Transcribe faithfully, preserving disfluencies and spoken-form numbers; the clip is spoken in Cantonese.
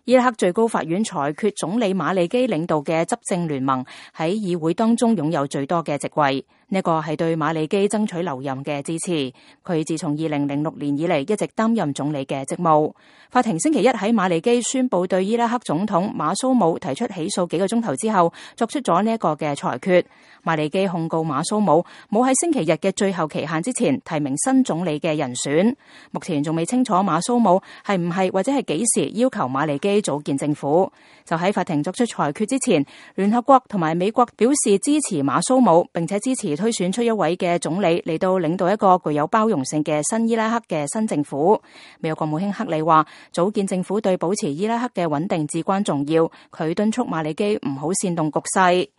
伊拉克最高法院裁決總理馬利基領導嘅執政聯盟喺議會當中擁有最多嘅席位，呢個係對馬利基爭取留任嘅支持。佢自從二零零六年以嚟一直擔任總理嘅職務。法庭星期一喺馬利基宣布對伊拉克總統馬蘇姆提出起訴幾個鐘頭之後，作出咗呢一個嘅裁決。馬利基控告馬蘇姆冇喺星期日嘅最後期限之前提名新總理嘅人選。目前仲未清楚馬蘇姆係唔係或者係幾時要求馬利基組建政府。就喺法庭作出裁決之前，聯合國同埋美國表示支持馬蘇姆，並且支持推選出一位嘅總理嚟到領導一個具有包容性嘅新伊拉克嘅新政府。美國國務卿克里話，組建政府對保持伊拉克嘅穩定至關重要，佢敦促馬利基唔好煽動局勢。